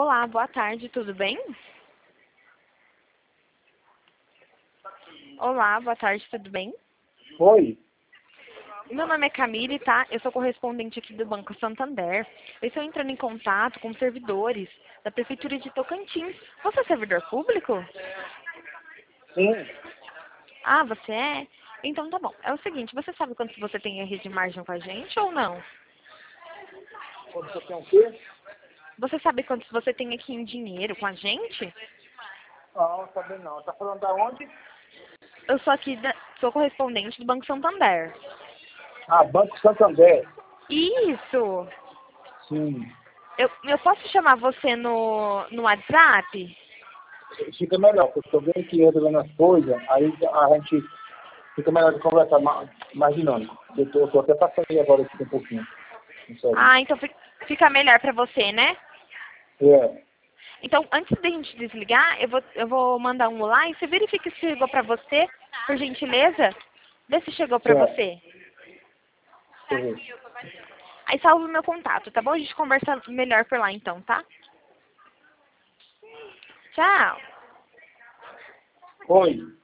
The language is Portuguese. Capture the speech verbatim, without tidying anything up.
Olá, boa tarde, tudo bem? Olá, boa tarde, tudo bem? Oi? Meu nome é Camille, tá? Eu sou correspondente aqui do Banco Santander. Eu estou entrando em contato com servidores da Prefeitura de Tocantins. Você é servidor público? Sim. Ah, você é? Então tá bom. É o seguinte, você sabe quanto você tem em rede de margem com a gente ou não? Quando você tem o quê? Você sabe quanto você tem aqui em dinheiro com a gente? Não, também não. Tá falando da onde? Eu sou aqui, da, sou correspondente do Banco Santander. Ah, Banco Santander. Isso! Sim. Eu, eu posso chamar você no, no WhatsApp? Fica melhor, porque eu tô bem aqui resolvendo as coisas, aí a gente fica melhor de conversar mais, mais dinâmico. Eu tô, tô até passando aí agora aqui um pouquinho. Não sei. Ah, então fi- fica melhor pra você, né? É. Então, antes da gente desligar, eu vou, eu vou mandar um olá e você verifica se chegou pra você, por gentileza. Vê se chegou pra Certo. você. Deixa eu ver. Aí salva o meu contato, tá bom? A gente conversa melhor por lá então, tá? Tchau! Oi.